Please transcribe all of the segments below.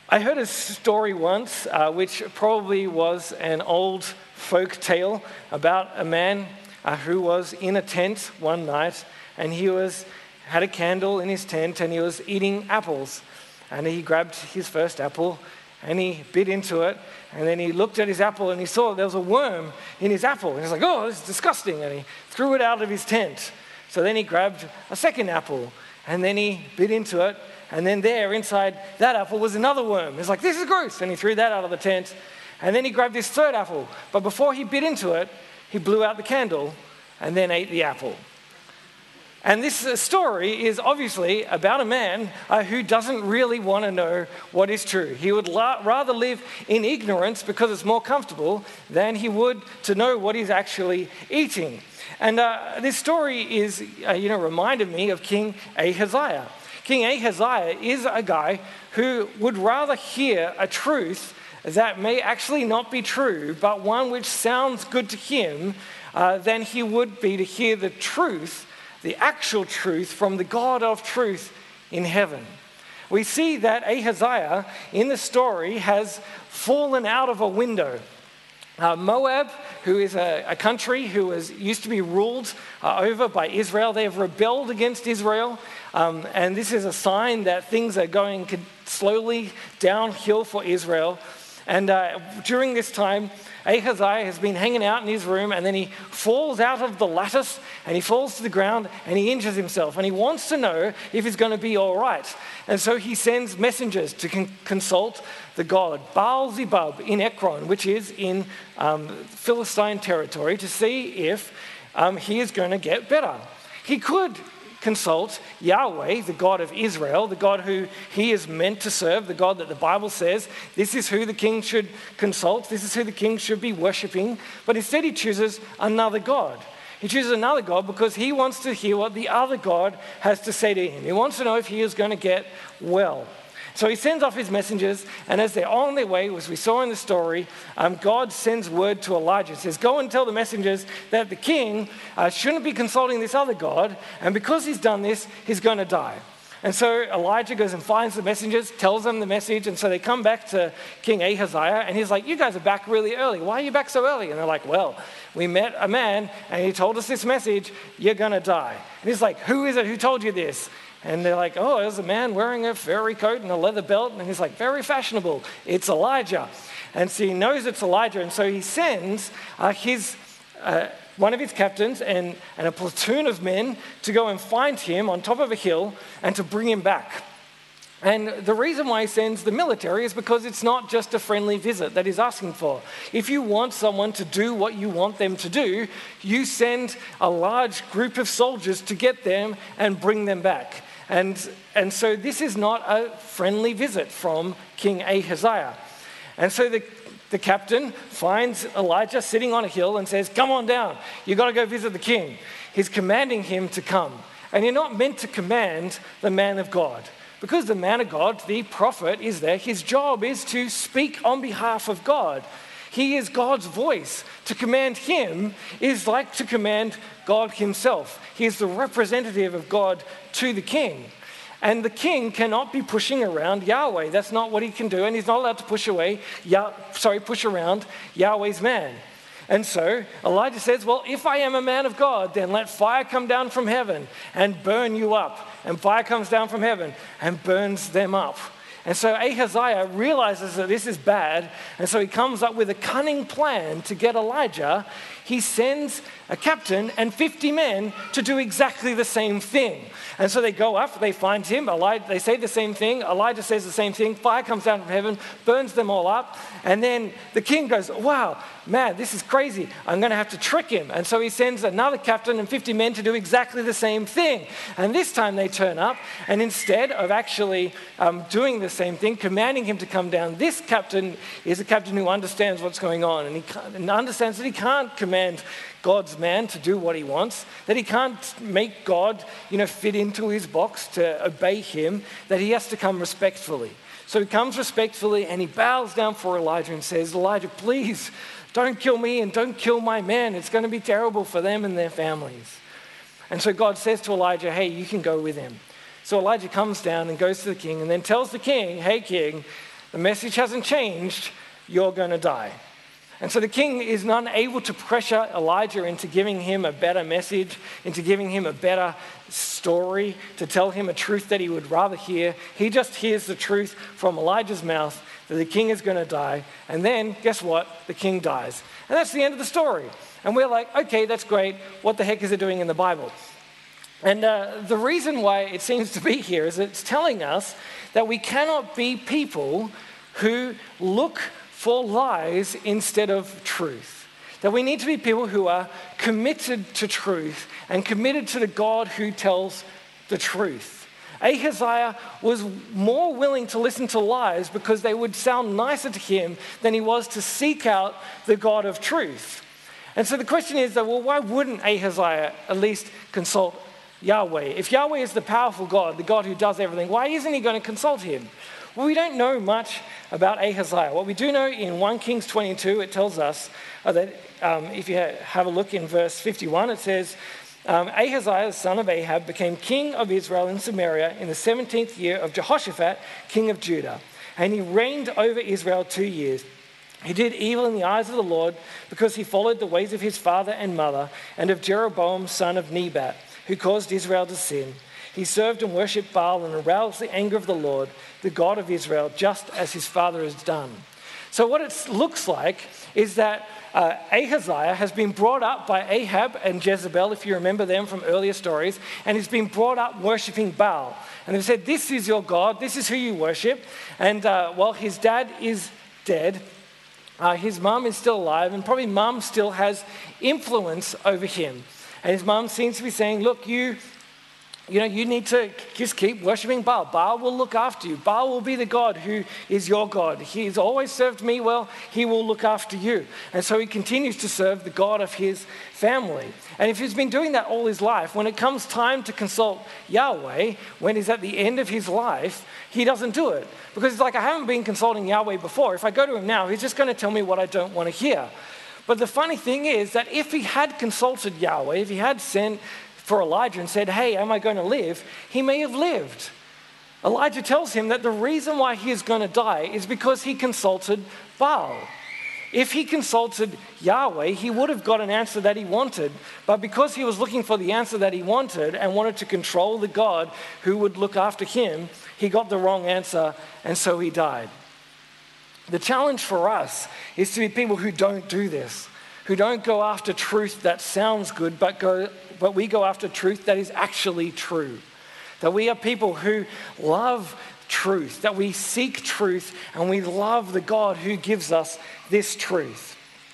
I heard a story once, which probably was an old folk tale about a man who was in a tent one night, and he had a candle in his tent, and he was eating apples. And he grabbed his first apple, and he bit into it, and then he looked at his apple, and he saw there was a worm in his apple. And he's like, "Oh, this is disgusting," and he threw it out of his tent. So then he grabbed a second apple, and then he bit into it, and then there, inside that apple, was another worm. He's like, "This is gross," and he threw that out of the tent. And then he grabbed his third apple, but before he bit into it, he blew out the candle and then ate the apple. And this story is obviously about a man who doesn't really want to know what is true. He would rather live in ignorance because it's more comfortable than he would to know what he's actually eating. And this story is, reminded me of King Ahaziah. King Ahaziah is a guy who would rather hear a truth that may actually not be true, but one which sounds good to him, than he would be to hear the truth, the actual truth from the God of truth in heaven. We see that Ahaziah in the story has fallen out of a window. Moab, who is a country who used to be ruled over by Israel, they have rebelled against Israel, and this is a sign that things are going slowly downhill for Israel. And during this time, Ahaziah has been hanging out in his room, and then he falls out of the lattice and he falls to the ground and he injures himself, and he wants to know if he's going to be all right. And so he sends messengers to consult the god Baal-zebub in Ekron, which is in Philistine territory, to see if he is going to get better. He could consult Yahweh, the God of Israel, the God who he is meant to serve, the God that the Bible says this is who the king should consult, this is who the king should be worshipping. But instead he chooses another God. He chooses another God because he wants to hear what the other God has to say to him. He wants to know if he is going to get well. So he sends off his messengers, and as they're on their way, as we saw in the story, God sends word to Elijah. He says, "Go and tell the messengers that the king shouldn't be consulting this other God, and because he's done this, he's going to die." And so Elijah goes and finds the messengers, tells them the message, and so they come back to King Ahaziah, and he's like, "You guys are back really early. Why are you back so early?" And they're like, "Well, we met a man, and he told us this message, you're going to die." And he's like, "Who is it? Who told you this?" And they're like, "Oh, there's a man wearing a furry coat and a leather belt." And he's like, "Very fashionable. It's Elijah." And so he knows it's Elijah. And so he sends one of his captains and a platoon of men to go and find him on top of a hill and to bring him back. And the reason why he sends the military is because it's not just a friendly visit that he's asking for. If you want someone to do what you want them to do, you send a large group of soldiers to get them and bring them back. And so this is not a friendly visit from King Ahaziah. And so the captain finds Elijah sitting on a hill and says, "Come on down. You've got to go visit the king." He's commanding him to come. And you're not meant to command the man of God. Because the man of God, the prophet, is there. His job is to speak on behalf of God. He is God's voice. To command him is like to command God himself. He is the representative of God to the king. And the king cannot be pushing around Yahweh. That's not what he can do. And he's not allowed to push around Yahweh's man. And so Elijah says, "Well, if I am a man of God, then let fire come down from heaven and burn you up." And fire comes down from heaven and burns them up. And so Ahaziah realizes that this is bad, and so he comes up with a cunning plan to get Elijah. He sends a captain and 50 men to do exactly the same thing. And so they go up, they find him, they say the same thing, Elijah says the same thing, fire comes down from heaven, burns them all up, and then the king goes, "Wow, man, this is crazy. I'm going to have to trick him." And so he sends another captain and 50 men to do exactly the same thing. And this time they turn up, and instead of actually doing the same thing, commanding him to come down, this captain is a captain who understands what's going on, and understands that he can't command God's man to do what he wants, that he can't make God, fit into his box to obey him, that he has to come respectfully. So he comes respectfully and he bows down for Elijah and says, "Elijah, please don't kill me and don't kill my men. It's going to be terrible for them and their families." And so God says to Elijah, "Hey, you can go with him." So Elijah comes down and goes to the king and then tells the king, "Hey, king, The message hasn't changed. You're going to die. And so the king is not able to pressure Elijah into giving him a better message, into giving him a better story, to tell him a truth that he would rather hear. He just hears the truth from Elijah's mouth that the king is going to die. And then, guess what? The king dies. And that's the end of the story. And we're like, okay, that's great. What the heck is it doing in the Bible? And the reason why it seems to be here is it's telling us that we cannot be people who look for lies instead of truth. That we need to be people who are committed to truth and committed to the God who tells the truth. Ahaziah was more willing to listen to lies because they would sound nicer to him than he was to seek out the God of truth. And so the question is, well, why wouldn't Ahaziah at least consult Yahweh? If Yahweh is the powerful God, the God who does everything, why isn't he going to consult him? Well, we don't know much about Ahaziah. What we do know in 1 Kings 22, it tells us that if you have a look in verse 51, it says, Ahaziah, the son of Ahab, became king of Israel in Samaria in the 17th year of Jehoshaphat, king of Judah. And he reigned over Israel 2 years. He did evil in the eyes of the Lord because he followed the ways of his father and mother and of Jeroboam, son of Nebat, who caused Israel to sin. He served and worshipped Baal and aroused the anger of the Lord, the God of Israel, just as his father has done. So what it looks like is that Ahaziah has been brought up by Ahab and Jezebel, if you remember them from earlier stories, and he's been brought up worshipping Baal. And they've said, this is your God, this is who you worship. And while his dad is dead, his mum is still alive, and probably mum still has influence over him. And his mum seems to be saying, look, you need to just keep worshiping Baal. Baal will look after you. Baal will be the God who is your God. He's always served me well. He will look after you. And so he continues to serve the God of his family. And if he's been doing that all his life, when it comes time to consult Yahweh, when he's at the end of his life, he doesn't do it. Because it's like, I haven't been consulting Yahweh before. If I go to him now, he's just going to tell me what I don't want to hear. But the funny thing is that if he had consulted Yahweh, if he had sent for Elijah and said, hey, am I going to live? He may have lived. Elijah tells him that the reason why he is going to die is because he consulted Baal. If he consulted Yahweh, he would have got an answer that he wanted. But because he was looking for the answer that he wanted and wanted to control the God who would look after him, he got the wrong answer, and so he died. The challenge for us is to be people who don't do this, who don't go after truth that sounds good, but we go after truth that is actually true. That we are people who love truth, that we seek truth, and we love the God who gives us this truth.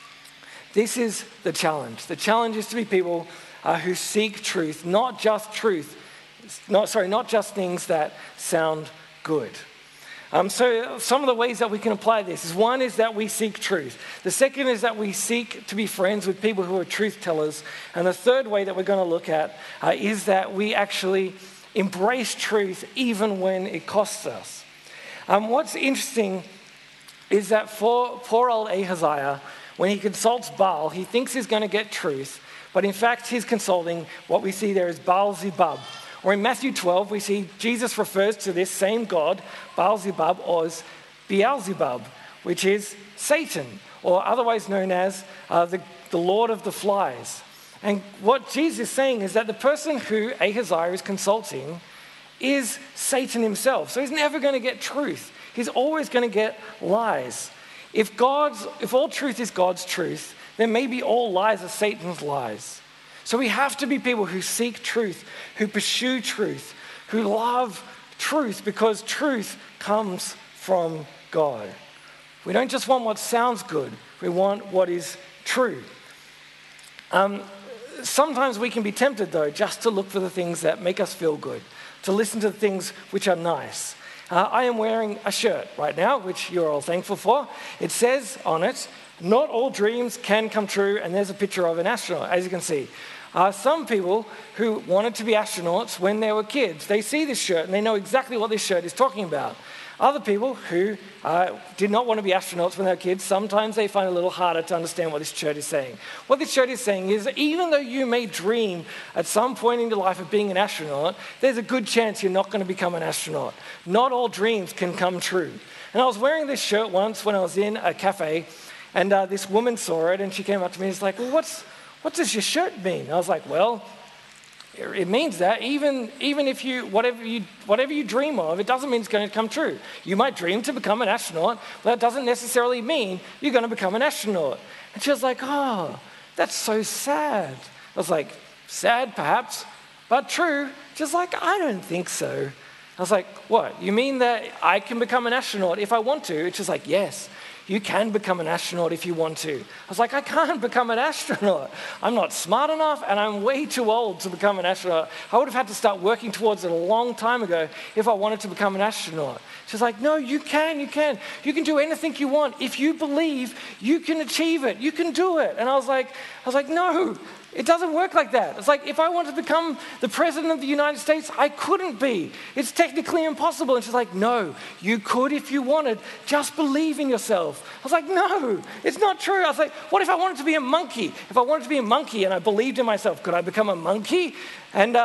This is the challenge. The challenge is to be people who seek truth, not just things that sound good. So some of the ways that we can apply this is, one is that we seek truth. The second is that we seek to be friends with people who are truth tellers. And the third way that we're going to look at is that we actually embrace truth even when it costs us. What's interesting is that for poor old Ahaziah, when he consults Baal, he thinks he's going to get truth, but in fact he's consulting what we see there as Baal-zebub. Or in Matthew 12, we see Jesus refers to this same God, Baal-zebub, as Beelzebub, which is Satan, or otherwise known as the Lord of the Flies. And what Jesus is saying is that the person who Ahaziah is consulting is Satan himself. So he's never going to get truth. He's always going to get lies. If all truth is God's truth, then maybe all lies are Satan's lies. So we have to be people who seek truth, who pursue truth, who love truth, because truth comes from God. We don't just want what sounds good, we want what is true. Sometimes we can be tempted, though, just to look for the things that make us feel good, to listen to the things which are nice. I am wearing a shirt right now, which you're all thankful for. It says on it, "Not all dreams can come true," and there's a picture of an astronaut, as you can see. Some people who wanted to be astronauts when they were kids, they see this shirt and they know exactly what this shirt is talking about. Other people who did not want to be astronauts when they were kids, sometimes they find it a little harder to understand what this shirt is saying. What this shirt is saying is that even though you may dream at some point in your life of being an astronaut, there's a good chance you're not going to become an astronaut. Not all dreams can come true. And I was wearing this shirt once when I was in a cafe, and this woman saw it, and she came up to me and was like, well, what does your shirt mean? I was like, well, it means that even if whatever you dream of, it doesn't mean it's going to come true. You might dream to become an astronaut, but that doesn't necessarily mean you're going to become an astronaut. And she was like, oh, that's so sad. I was like, sad perhaps, but true. She's like, I don't think so. I was like, what? You mean that I can become an astronaut if I want to? And she's like, yes. You can become an astronaut if you want to. I was like, I can't become an astronaut. I'm not smart enough and I'm way too old to become an astronaut. I would have had to start working towards it a long time ago if I wanted to become an astronaut. She's like, no, you can. You can do anything you want. If you believe, you can achieve it. You can do it. And I was like, no. It doesn't work like that. It's like if I wanted to become the president of the United States, I couldn't be. It's technically impossible. And she's like, no, you could if you wanted. Just believe in yourself. I was like, no, it's not true. I was like, what if I wanted to be a monkey? If I wanted to be a monkey and I believed in myself, could I become a monkey? And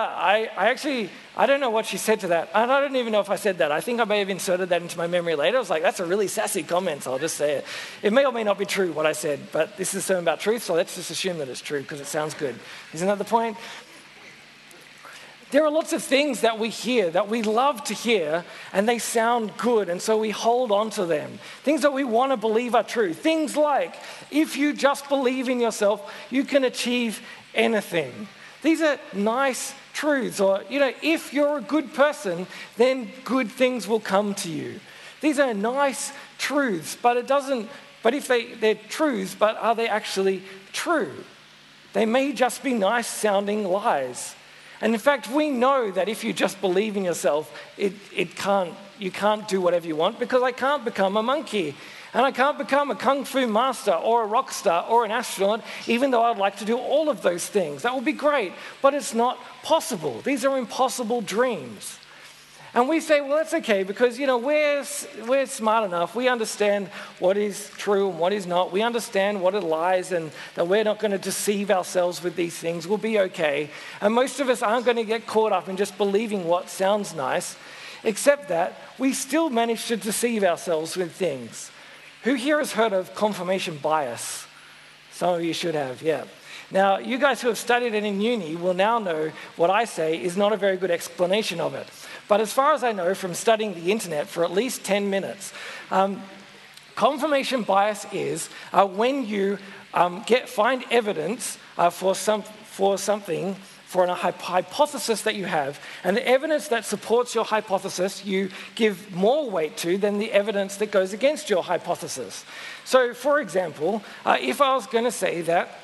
I don't know what she said to that. And I don't even know if I said that. I think I may have inserted that into my memory later. I was like, that's a really sassy comment, so I'll just say it. It may or may not be true what I said, but this is a sermon about truth, so let's just assume that it's true because it sounds good. Isn't that the point? There are lots of things that we hear, that we love to hear, and they sound good, and so we hold on to them. Things that we want to believe are true. Things like, if you just believe in yourself, you can achieve anything. These are nice truths. Or, if you're a good person, then good things will come to you. These are nice truths, but if they're truths, but are they actually true? They may just be nice sounding lies. And in fact, we know that if you just believe in yourself, you can't do whatever you want because I can't become a monkey. And I can't become a kung fu master or a rock star or an astronaut, even though I'd like to do all of those things. That would be great, but it's not possible. These are impossible dreams. And we say, well, that's okay because, we're smart enough. We understand what is true and what is not. We understand what are lies and that we're not going to deceive ourselves with these things. We'll be okay. And most of us aren't going to get caught up in just believing what sounds nice, except that we still manage to deceive ourselves with things. Who here has heard of confirmation bias? Some of you should have, yeah. Now, you guys who have studied it in uni will now know what I say is not a very good explanation of it. But as far as I know from studying the internet for at least 10 minutes, confirmation bias is when you find evidence for something, for a hypothesis that you have, and the evidence that supports your hypothesis you give more weight to than the evidence that goes against your hypothesis. So, for example, if I was going to say that,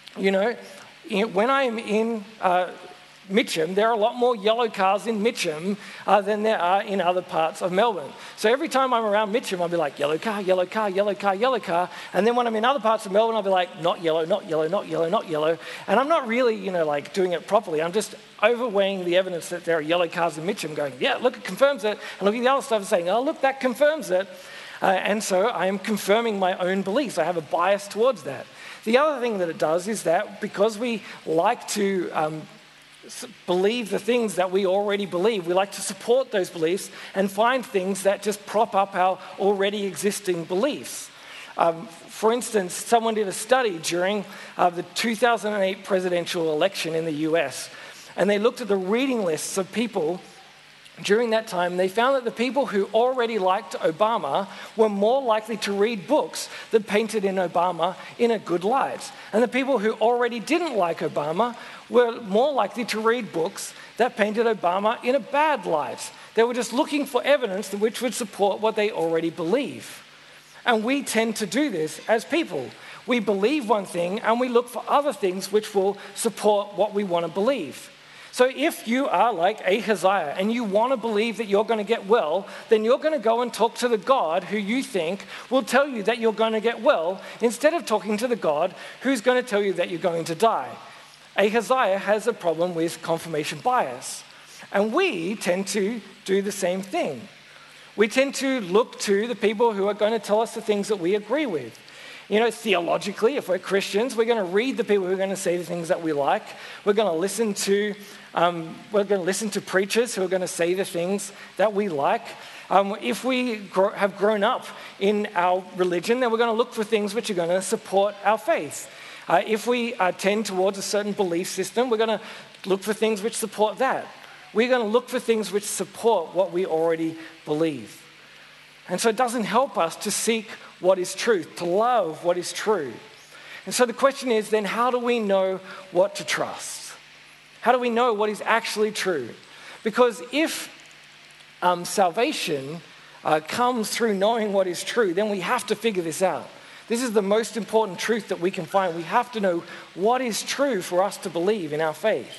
when I'm in Mitcham, there are a lot more yellow cars in Mitcham than there are in other parts of Melbourne. So every time I'm around Mitcham, I'll be like, yellow car, yellow car, yellow car, yellow car. And then when I'm in other parts of Melbourne, I'll be like, not yellow, not yellow, not yellow, not yellow. And I'm not really, doing it properly. I'm just overweighing the evidence that there are yellow cars in Mitcham going, yeah, look, it confirms it. And look at the other stuff and saying, oh, look, that confirms it. And so I am confirming my own beliefs. I have a bias towards that. The other thing that it does is that because we like to believe the things that we already believe, we like to support those beliefs and find things that just prop up our already existing beliefs. For instance, someone did a study during the 2008 presidential election in the US, and they looked at the reading lists of people during that time. They found that the people who already liked Obama were more likely to read books that painted in Obama in a good light. And the people who already didn't like Obama were more likely to read books that painted Obama in a bad light. They were just looking for evidence which would support what they already believe. And we tend to do this as people. We believe one thing and we look for other things which will support what we want to believe. So if you are like Ahaziah and you want to believe that you're going to get well, then you're going to go and talk to the God who you think will tell you that you're going to get well, instead of talking to the God who's going to tell you that you're going to die. Ahaziah has a problem with confirmation bias. And we tend to do the same thing. We tend to look to the people who are going to tell us the things that we agree with. Theologically, if we're Christians, we're going to read the people who are going to say the things that we like. We're going to listen to preachers who are going to say the things that we like. If we have grown up in our religion, then we're going to look for things which are going to support our faith. If we tend towards a certain belief system, we're going to look for things which support that. We're going to look for things which support what we already believe. And so it doesn't help us to seek what is truth, to love what is true. And so the question is then, how do we know what to trust? How do we know what is actually true? Because if salvation comes through knowing what is true, then we have to figure this out. This is the most important truth that we can find. We have to know what is true for us to believe in our faith.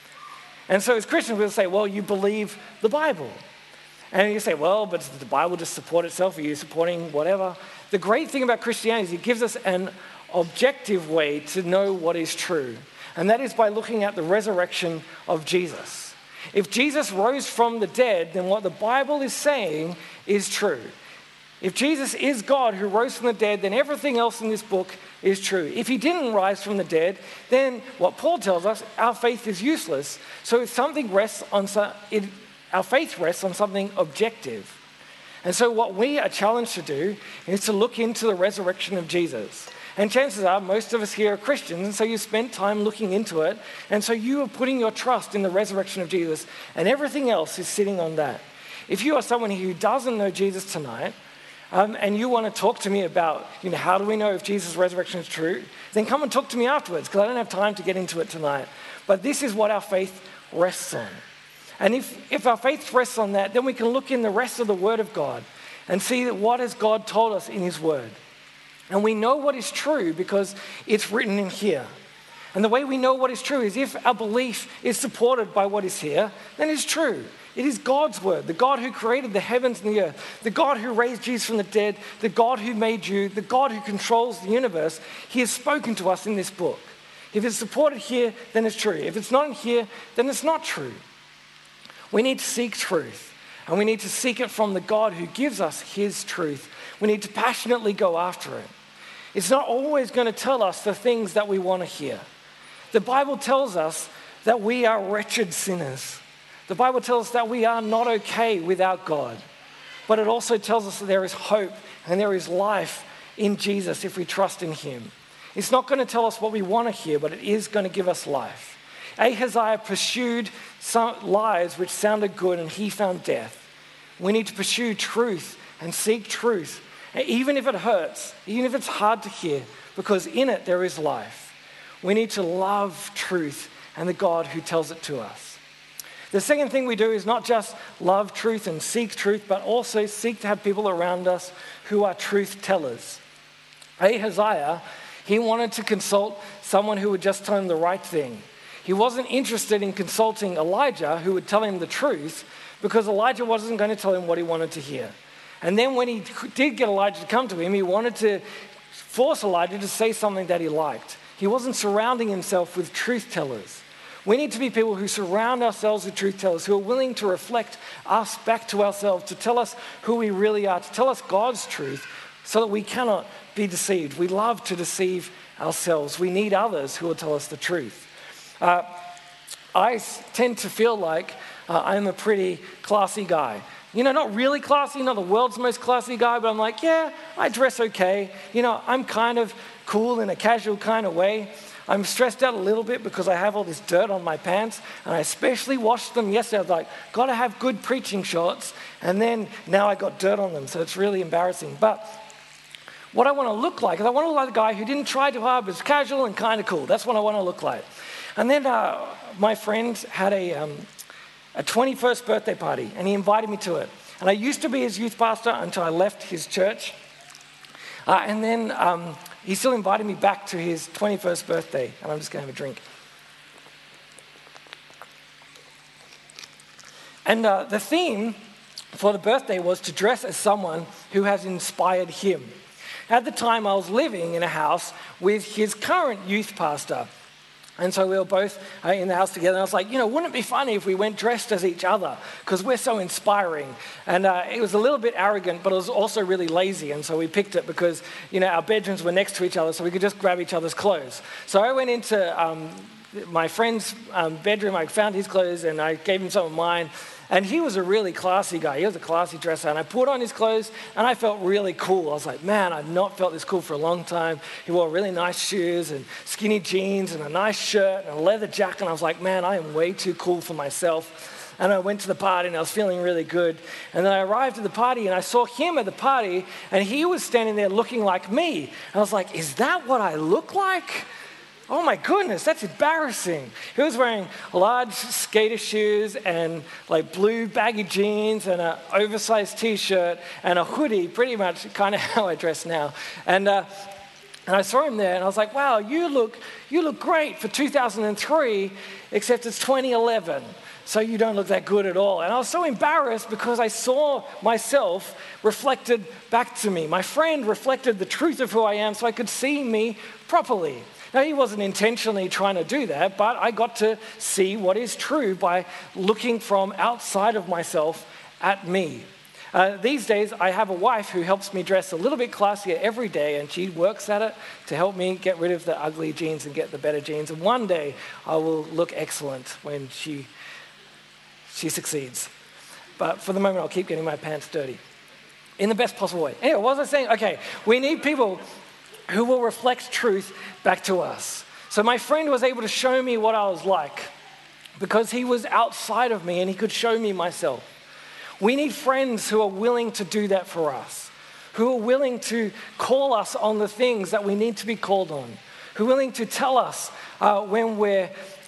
And so as Christians, we'll say, well, you believe the Bible. And you say, well, but does the Bible just support itself? Are you supporting whatever? The great thing about Christianity is it gives us an objective way to know what is true. And that is by looking at the resurrection of Jesus. If Jesus rose from the dead, then what the Bible is saying is true. If Jesus is God who rose from the dead, then everything else in this book is true. If he didn't rise from the dead, then what Paul tells us, our faith is useless. So if something rests on our faith rests on something objective. And so what we are challenged to do is to look into the resurrection of Jesus. And chances are most of us here are Christians, and so you spent time looking into it, and so you are putting your trust in the resurrection of Jesus, and everything else is sitting on that. If you are someone who doesn't know Jesus tonight, and you want to talk to me about, how do we know if Jesus' resurrection is true, then come and talk to me afterwards, because I don't have time to get into it tonight. But this is what our faith rests on. And if our faith rests on that, then we can look in the rest of the Word of God and see that what has God told us in his Word. And we know what is true because it's written in here. And the way we know what is true is if our belief is supported by what is here, then it's true. It is God's word, the God who created the heavens and the earth, the God who raised Jesus from the dead, the God who made you, the God who controls the universe. He has spoken to us in this book. If it's supported here, then it's true. If it's not in here, then it's not true. We need to seek truth, and we need to seek it from the God who gives us his truth. We need to passionately go after it. It's not always going to tell us the things that we want to hear. The Bible tells us that we are wretched sinners. The Bible tells us that we are not okay without God. But it also tells us that there is hope and there is life in Jesus if we trust in him. It's not going to tell us what we want to hear, but it is going to give us life. Ahaziah pursued some lies which sounded good, and he found death. We need to pursue truth and seek truth, even if it hurts, even if it's hard to hear, because in it there is life. We need to love truth and the God who tells it to us. The second thing we do is not just love truth and seek truth, but also seek to have people around us who are truth tellers. Ahaziah, he wanted to consult someone who would just tell him the right thing. He wasn't interested in consulting Elijah, who would tell him the truth, because Elijah wasn't going to tell him what he wanted to hear. And then when he did get Elijah to come to him, he wanted to force Elijah to say something that he liked. He wasn't surrounding himself with truth tellers. We need to be people who surround ourselves with truth tellers, who are willing to reflect us back to ourselves, to tell us who we really are, to tell us God's truth, so that we cannot be deceived. We love to deceive ourselves. We need others who will tell us the truth. I tend to feel like I'm a pretty classy guy. Not really classy, not the world's most classy guy, but I'm like, yeah, I dress okay. I'm kind of cool in a casual kind of way. I'm stressed out a little bit because I have all this dirt on my pants, and I especially washed them yesterday. I was like, got to have good preaching shorts, and then now I got dirt on them, so it's really embarrassing. But what I want to look like is I want to look like a guy who didn't try too hard, but is casual and kind of cool. That's what I want to look like. And then my friend had a 21st birthday party, and he invited me to it. And I used to be his youth pastor until I left his church. And then he still invited me back to his 21st birthday, and I'm just going to have a drink. And the theme for the birthday was to dress as someone who has inspired him. At the time, I was living in a house with his current youth pastor. And so we were both in the house together. And I was like, wouldn't it be funny if we went dressed as each other? Because we're so inspiring. And it was a little bit arrogant, but it was also really lazy. And so we picked it because, our bedrooms were next to each other, so we could just grab each other's clothes. So I went into my friend's bedroom. I found his clothes and I gave him some of mine. And he was a really classy guy. He was a classy dresser. And I put on his clothes and I felt really cool. I was like, man, I've not felt this cool for a long time. He wore really nice shoes and skinny jeans and a nice shirt and a leather jacket. And I was like, man, I am way too cool for myself. And I went to the party and I was feeling really good. And then I arrived at the party and I saw him at the party and he was standing there looking like me. And I was like, is that what I look like? Oh my goodness, that's embarrassing. He was wearing large skater shoes and like blue baggy jeans and an oversized t-shirt and a hoodie, pretty much kind of how I dress now. And I saw him there and I was like, wow, you look great for 2003, except it's 2011. So you don't look that good at all. And I was so embarrassed because I saw myself reflected back to me. My friend reflected the truth of who I am so I could see me properly. Now, he wasn't intentionally trying to do that, but I got to see what is true by looking from outside of myself at me. These days, I have a wife who helps me dress a little bit classier every day, and she works at it to help me get rid of the ugly jeans and get the better jeans. And one day, I will look excellent when she succeeds. But for the moment, I'll keep getting my pants dirty in the best possible way. Anyway, what was I saying? Okay, we need people who will reflect truth back to us. So my friend was able to show me what I was like because he was outside of me and he could show me myself. We need friends who are willing to do that for us, who are willing to call us on the things that we need to be called on, who are willing to tell us when we're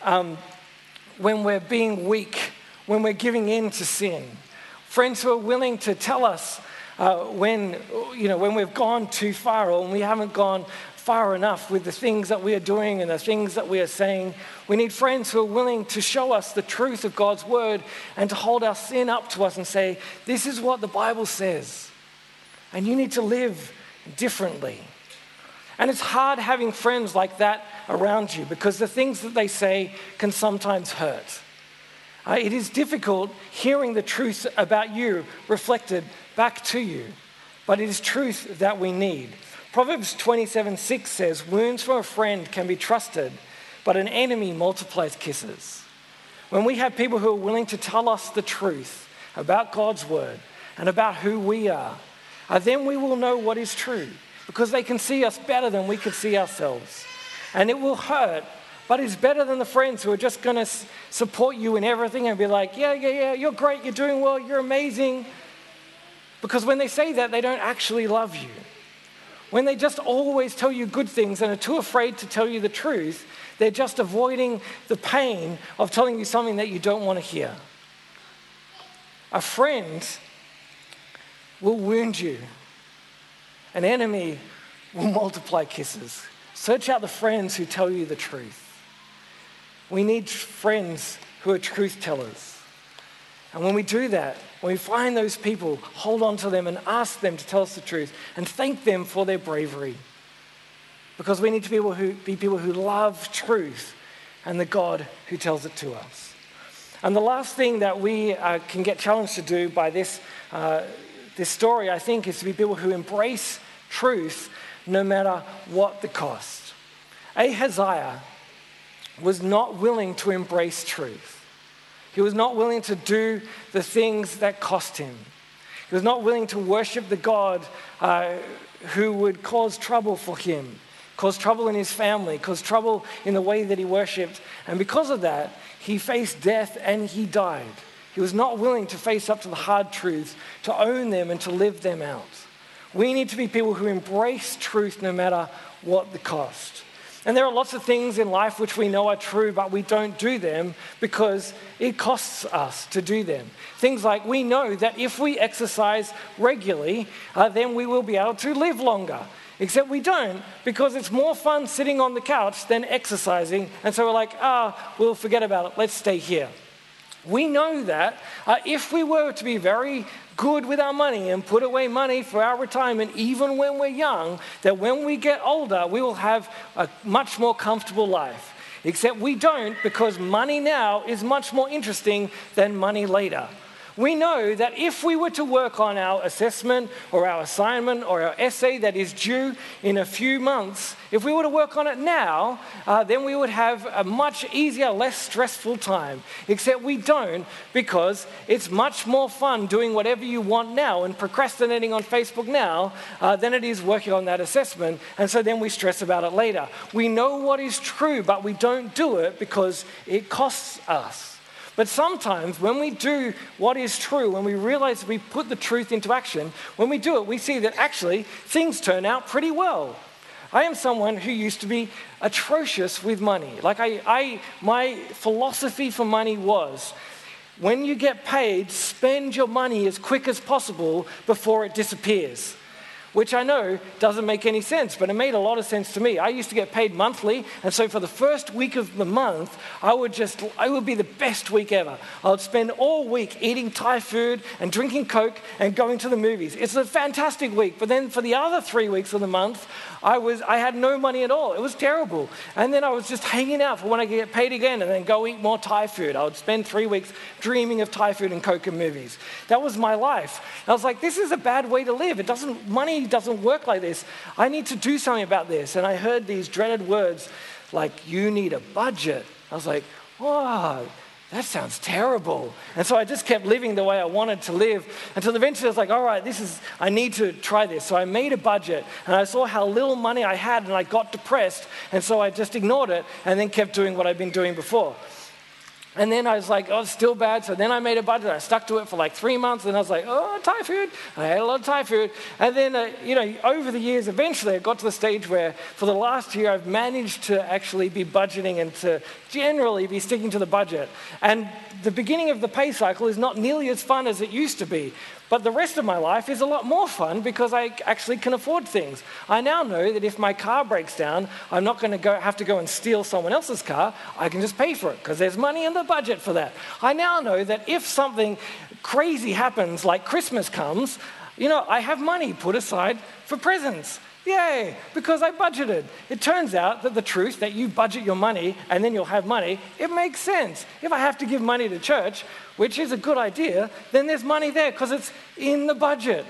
being weak, when we're giving in to sin. Friends who are willing to tell us when we've gone too far or when we haven't gone far enough with the things that we are doing and the things that we are saying. We need friends who are willing to show us the truth of God's word and to hold our sin up to us and say, this is what the Bible says, and you need to live differently. And it's hard having friends like that around you because the things that they say can sometimes hurt. It is difficult hearing the truth about you reflected back to you, but it is truth that we need. Proverbs 27:6 says, wounds from a friend can be trusted, but an enemy multiplies kisses. When we have people who are willing to tell us the truth about God's word and about who we are, then we will know what is true because they can see us better than we could see ourselves. And it will hurt, but it's better than the friends who are just going to support you in everything and be like, yeah, you're great, you're doing well, you're amazing. Because when they say that, they don't actually love you. When they just always tell you good things and are too afraid to tell you the truth, they're just avoiding the pain of telling you something that you don't want to hear. A friend will wound you. An enemy will multiply kisses. Search out the friends who tell you the truth. We need friends who are truth tellers. And when we do that, when we find those people, hold on to them and ask them to tell us the truth and thank them for their bravery. Because we need to be people who love truth and the God who tells it to us. And the last thing that we can get challenged to do by this story, I think, is to be people who embrace truth no matter what the cost. Ahaziah was not willing to embrace truth. He was not willing to do the things that cost him. He was not willing to worship the God who would cause trouble for him, cause trouble in his family, cause trouble in the way that he worshipped. And because of that, he faced death and he died. He was not willing to face up to the hard truths, to own them and to live them out. We need to be people who embrace truth no matter what the cost. And there are lots of things in life which we know are true, but we don't do them because it costs us to do them. Things like we know that if we exercise regularly, then we will be able to live longer. Except we don't, because it's more fun sitting on the couch than exercising. And so we're like, we'll forget about it. Let's stay here. We know that if we were to be very good with our money and put away money for our retirement, even when we're young, that when we get older, we will have a much more comfortable life. Except we don't, because money now is much more interesting than money later. We know that if we were to work on our assessment or our assignment or our essay that is due in a few months, if we were to work on it now, then we would have a much easier, less stressful time. Except we don't, because it's much more fun doing whatever you want now and procrastinating on Facebook now than it is working on that assessment. And so then we stress about it later. We know what is true, but we don't do it because it costs us. But sometimes when we do what is true, when we realize we put the truth into action, when we do it, we see that actually things turn out pretty well. I am someone who used to be atrocious with money. Like my philosophy for money was, when you get paid, spend your money as quick as possible before it disappears. Which I know doesn't make any sense, but it made a lot of sense to me. I used to get paid monthly, and so for the first week of the month, it would be the best week ever. I would spend all week eating Thai food and drinking Coke and going to the movies. It's a fantastic week, but then for the other 3 weeks of the month, I had no money at all. It was terrible. And then I was just hanging out for when I could get paid again and then go eat more Thai food. I would spend 3 weeks dreaming of Thai food and Coke and movies. That was my life. And I was like, this is a bad way to live. Money doesn't work like this. I need to do something about this. And I heard these dreaded words like, you need a budget. I was like, whoa, that sounds terrible. And so I just kept living the way I wanted to live until eventually I was like, all right, I need to try this. So I made a budget and I saw how little money I had and I got depressed. And so I just ignored it and then kept doing what I'd been doing before. And then I was like, oh, it's still bad. So then I made a budget. I stuck to it for like 3 months. And I was like, oh, Thai food. I had a lot of Thai food. And then, over the years, eventually I got to the stage where for the last year, I've managed to actually be budgeting and to generally be sticking to the budget. And the beginning of the pay cycle is not nearly as fun as it used to be. But the rest of my life is a lot more fun because I actually can afford things. I now know that if my car breaks down, I'm not going to have to go and steal someone else's car. I can just pay for it because there's money in the budget for that. I now know that if something crazy happens, like Christmas comes, I have money put aside for presents. Yay, because I budgeted. It turns out that the truth that you budget your money and then you'll have money, it makes sense. If I have to give money to church, which is a good idea, then there's money there because it's in the budget.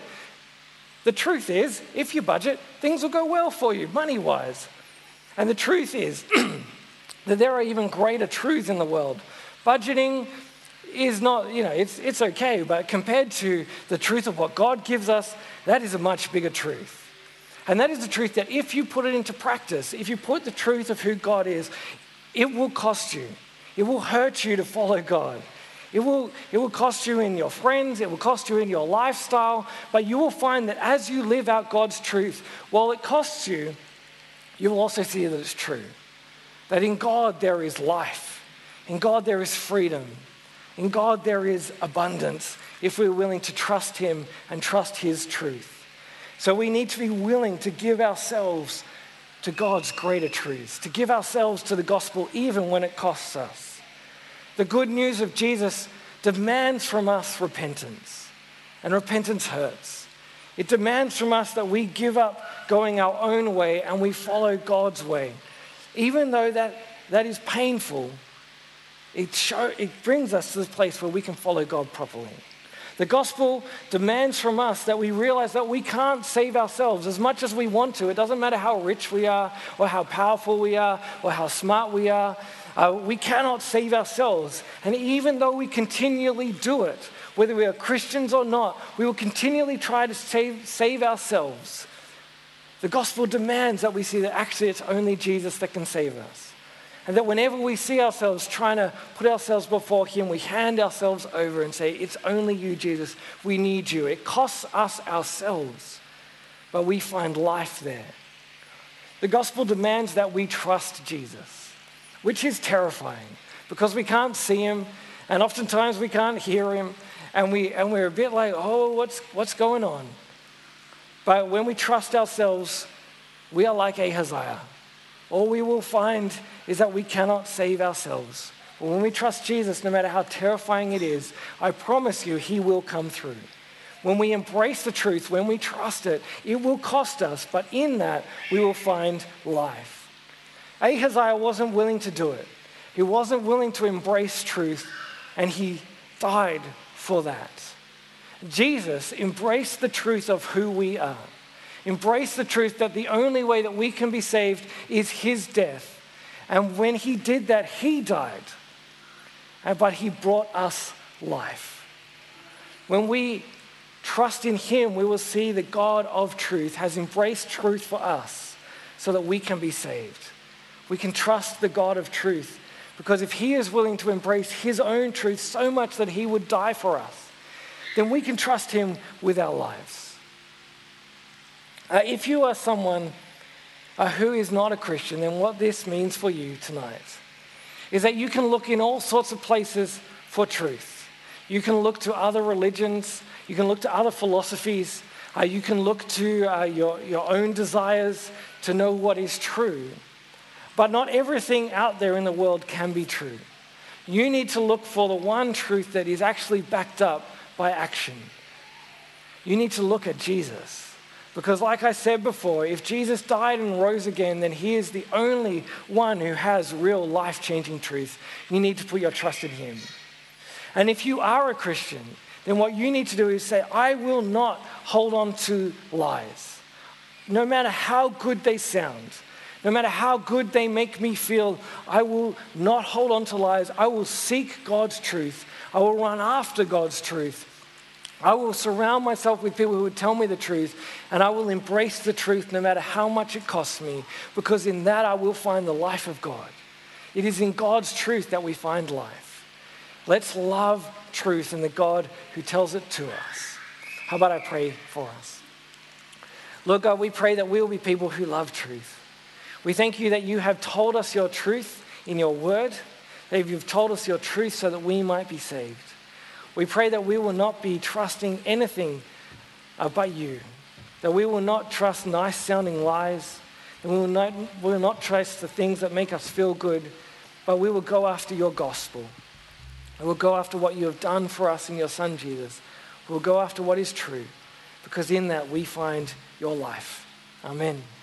The truth is, if you budget, things will go well for you, money-wise. And the truth is that there are even greater truths in the world. Budgeting is not, it's okay, but compared to the truth of what God gives us, that is a much bigger truth. And that is the truth that if you put it into practice, if you put the truth of who God is, it will cost you. It will hurt you to follow God. It will cost you in your friends, it will cost you in your lifestyle, but you will find that as you live out God's truth, while it costs you, you will also see that it's true. That in God there is life. In God there is freedom. In God there is abundance if we're willing to trust Him and trust His truth. So we need to be willing to give ourselves to God's greater truths, to give ourselves to the gospel even when it costs us. The good news of Jesus demands from us repentance, and repentance hurts. It demands from us that we give up going our own way and we follow God's way. Even though that is painful, it brings us to the place where we can follow God properly. The gospel demands from us that we realize that we can't save ourselves as much as we want to. It doesn't matter how rich we are or how powerful we are or how smart we are. We cannot save ourselves. And even though we continually do it, whether we are Christians or not, we will continually try to save ourselves. The gospel demands that we see that actually it's only Jesus that can save us. And that whenever we see ourselves trying to put ourselves before Him, we hand ourselves over and say, it's only you, Jesus. We need you. It costs us ourselves, but we find life there. The gospel demands that we trust Jesus, which is terrifying because we can't see Him and oftentimes we can't hear Him and we're a bit like, oh, what's going on? But when we trust ourselves, we are like Ahaziah. All we will find is that we cannot save ourselves. But when we trust Jesus, no matter how terrifying it is, I promise you, He will come through. When we embrace the truth, when we trust it, it will cost us, but in that, we will find life. Ahaziah wasn't willing to do it. He wasn't willing to embrace truth, and he died for that. Jesus embraced the truth of who we are. Embraced the truth that the only way that we can be saved is his death. And when he did that, he died. But he brought us life. When we trust in him, we will see that God of truth has embraced truth for us so that we can be saved. We can trust the God of truth because if he is willing to embrace his own truth so much that he would die for us, then we can trust him with our lives. If you are someone who is not a Christian, then what this means for you tonight is that you can look in all sorts of places for truth. You can look to other religions, you can look to other philosophies, you can look to your own desires to know what is true. But not everything out there in the world can be true. You need to look for the one truth that is actually backed up by action. You need to look at Jesus. Because like I said before, if Jesus died and rose again, then he is the only one who has real life-changing truth. You need to put your trust in him. And if you are a Christian, then what you need to do is say, I will not hold on to lies. No matter how good they sound, no matter how good they make me feel, I will not hold on to lies. I will seek God's truth. I will run after God's truth. I will surround myself with people who would tell me the truth, and I will embrace the truth no matter how much it costs me, because in that I will find the life of God. It is in God's truth that we find life. Let's love truth and the God who tells it to us. How about I pray for us? Lord God, we pray that we will be people who love truth. We thank you that you have told us your truth in your word, that you've told us your truth so that we might be saved. We pray that we will not be trusting anything but you, that we will not trust nice-sounding lies, and we will not trust the things that make us feel good, but we will go after your gospel. And we'll go after what you have done for us in your Son, Jesus. We'll go after what is true, because in that we find your life. Amen.